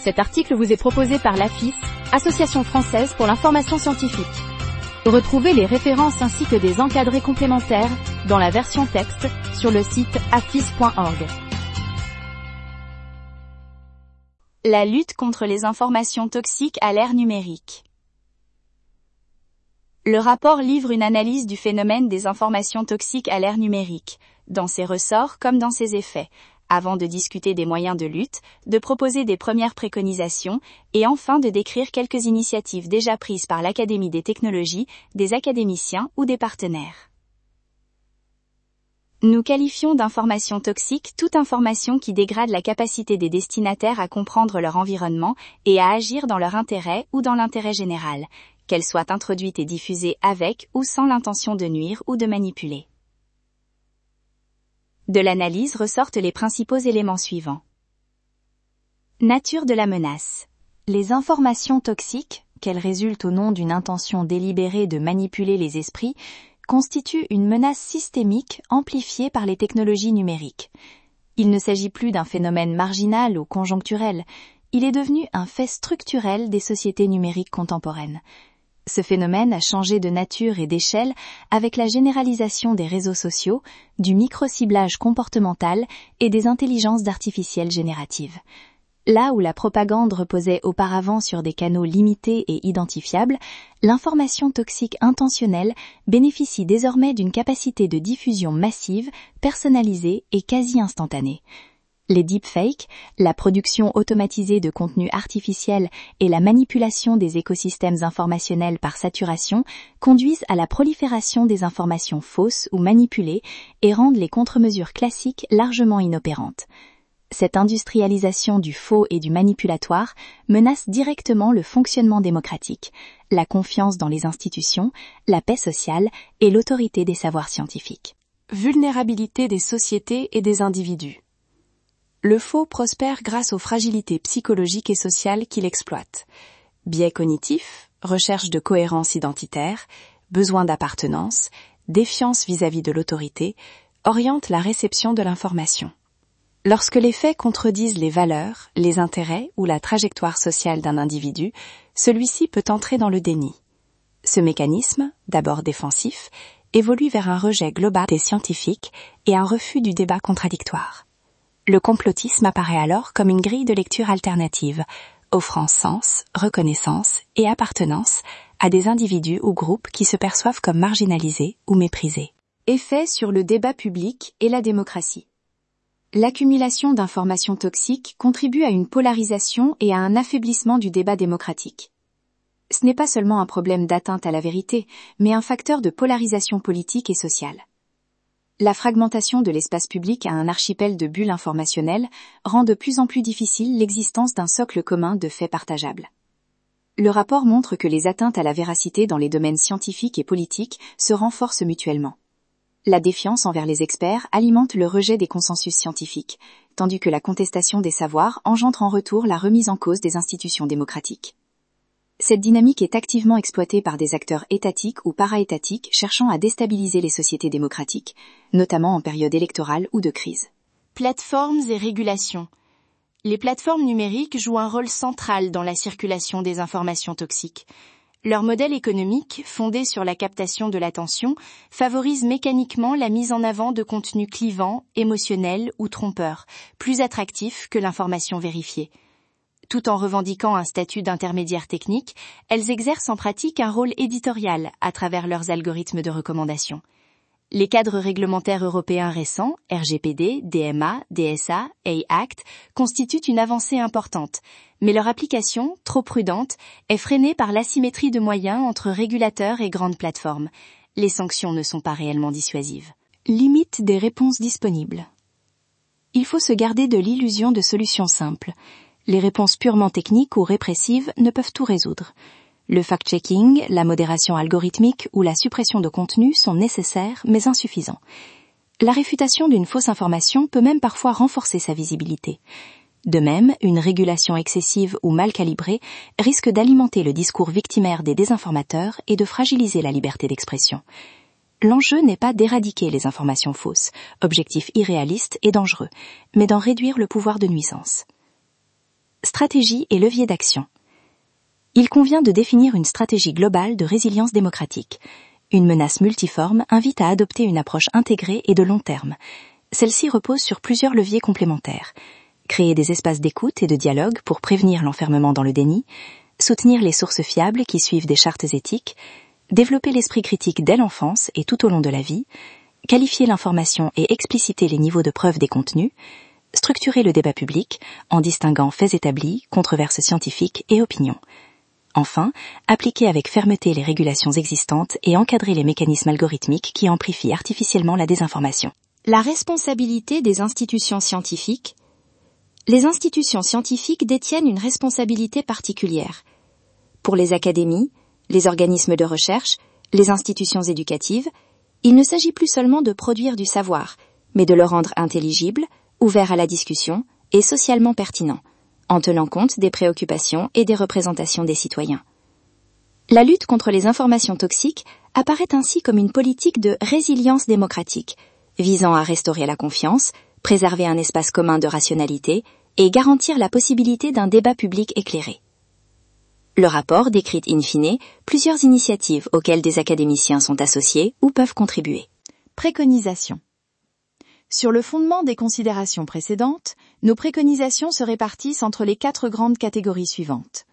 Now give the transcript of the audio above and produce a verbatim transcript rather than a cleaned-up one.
Cet article vous est proposé par l'A F I S, Association française pour l'information scientifique. Retrouvez les références ainsi que des encadrés complémentaires dans la version texte sur le site afis point org. La lutte contre les informations toxiques à l'ère numérique. Le rapport livre une analyse du phénomène des informations toxiques à l'ère numérique, dans ses ressorts comme dans ses effets, avant de discuter des moyens de lutte, de proposer des premières préconisations, et enfin de décrire quelques initiatives déjà prises par l'Académie des technologies, des académiciens ou des partenaires. Nous qualifions d'information toxique toute information qui dégrade la capacité des destinataires à comprendre leur environnement et à agir dans leur intérêt ou dans l'intérêt général, qu'elle soit introduite et diffusée avec ou sans l'intention de nuire ou de manipuler. De l'analyse ressortent les principaux éléments suivants. Nature de la menace. Les informations toxiques, qu'elles résultent au nom d'une intention délibérée de manipuler les esprits, constituent une menace systémique amplifiée par les technologies numériques. Il ne s'agit plus d'un phénomène marginal ou conjoncturel, il est devenu un fait structurel des sociétés numériques contemporaines. Ce phénomène a changé de nature et d'échelle avec la généralisation des réseaux sociaux, du micro-ciblage comportemental et des intelligences artificielles génératives. Là où la propagande reposait auparavant sur des canaux limités et identifiables, l'information toxique intentionnelle bénéficie désormais d'une capacité de diffusion massive, personnalisée et quasi instantanée. Les deepfakes, la production automatisée de contenus artificiels et la manipulation des écosystèmes informationnels par saturation conduisent à la prolifération des informations fausses ou manipulées et rendent les contre-mesures classiques largement inopérantes. Cette industrialisation du faux et du manipulatoire menace directement le fonctionnement démocratique, la confiance dans les institutions, la paix sociale et l'autorité des savoirs scientifiques. Vulnérabilité des sociétés et des individus. Le faux prospère grâce aux fragilités psychologiques et sociales qu'il exploite. Biais cognitifs, recherche de cohérence identitaire, besoin d'appartenance, défiance vis-à-vis de l'autorité, orientent la réception de l'information. Lorsque les faits contredisent les valeurs, les intérêts ou la trajectoire sociale d'un individu, celui-ci peut entrer dans le déni. Ce mécanisme, d'abord défensif, évolue vers un rejet global des scientifiques et un refus du débat contradictoire. Le complotisme apparaît alors comme une grille de lecture alternative, offrant sens, reconnaissance et appartenance à des individus ou groupes qui se perçoivent comme marginalisés ou méprisés. Effet sur le débat public et la démocratie. L'accumulation d'informations toxiques contribue à une polarisation et à un affaiblissement du débat démocratique. Ce n'est pas seulement un problème d'atteinte à la vérité, mais un facteur de polarisation politique et sociale. La fragmentation de l'espace public à un archipel de bulles informationnelles rend de plus en plus difficile l'existence d'un socle commun de faits partageables. Le rapport montre que les atteintes à la véracité dans les domaines scientifiques et politiques se renforcent mutuellement. La défiance envers les experts alimente le rejet des consensus scientifiques, tandis que la contestation des savoirs engendre en retour la remise en cause des institutions démocratiques. Cette dynamique est activement exploitée par des acteurs étatiques ou para-étatiques cherchant à déstabiliser les sociétés démocratiques, notamment en période électorale ou de crise. Plateformes et régulations. Les plateformes numériques jouent un rôle central dans la circulation des informations toxiques. Leur modèle économique, fondé sur la captation de l'attention, favorise mécaniquement la mise en avant de contenus clivants, émotionnels ou trompeurs, plus attractifs que l'information vérifiée. Tout en revendiquant un statut d'intermédiaire technique, elles exercent en pratique un rôle éditorial à travers leurs algorithmes de recommandation. Les cadres réglementaires européens récents, R G P D, D M A, D S A, A Act, constituent une avancée importante, mais leur application, trop prudente, est freinée par l'asymétrie de moyens entre régulateurs et grandes plateformes. Les sanctions ne sont pas réellement dissuasives. Limite des réponses disponibles. Il faut se garder de l'illusion de solutions simples. Les réponses purement techniques ou répressives ne peuvent tout résoudre. Le fact-checking, la modération algorithmique ou la suppression de contenu sont nécessaires mais insuffisants. La réfutation d'une fausse information peut même parfois renforcer sa visibilité. De même, une régulation excessive ou mal calibrée risque d'alimenter le discours victimaire des désinformateurs et de fragiliser la liberté d'expression. L'enjeu n'est pas d'éradiquer les informations fausses, objectif irréaliste et dangereux, mais d'en réduire le pouvoir de nuisance. Stratégie et levier d'action. Il convient de définir une stratégie globale de résilience démocratique. Une menace multiforme invite à adopter une approche intégrée et de long terme. Celle-ci repose sur plusieurs leviers complémentaires. Créer des espaces d'écoute et de dialogue pour prévenir l'enfermement dans le déni, soutenir les sources fiables qui suivent des chartes éthiques, développer l'esprit critique dès l'enfance et tout au long de la vie, qualifier l'information et expliciter les niveaux de preuve des contenus, structurer le débat public en distinguant faits établis, controverses scientifiques et opinions. Enfin, appliquer avec fermeté les régulations existantes et encadrer les mécanismes algorithmiques qui amplifient artificiellement la désinformation. La responsabilité des institutions scientifiques. Les institutions scientifiques détiennent une responsabilité particulière. Pour les académies, les organismes de recherche, les institutions éducatives, il ne s'agit plus seulement de produire du savoir, mais de le rendre intelligible, ouvert à la discussion et socialement pertinent, en tenant compte des préoccupations et des représentations des citoyens. La lutte contre les informations toxiques apparaît ainsi comme une politique de résilience démocratique, visant à restaurer la confiance, préserver un espace commun de rationalité et garantir la possibilité d'un débat public éclairé. Le rapport décrit in fine plusieurs initiatives auxquelles des académiciens sont associés ou peuvent contribuer. Préconisations. Sur le fondement des considérations précédentes, nos préconisations se répartissent entre les quatre grandes catégories suivantes.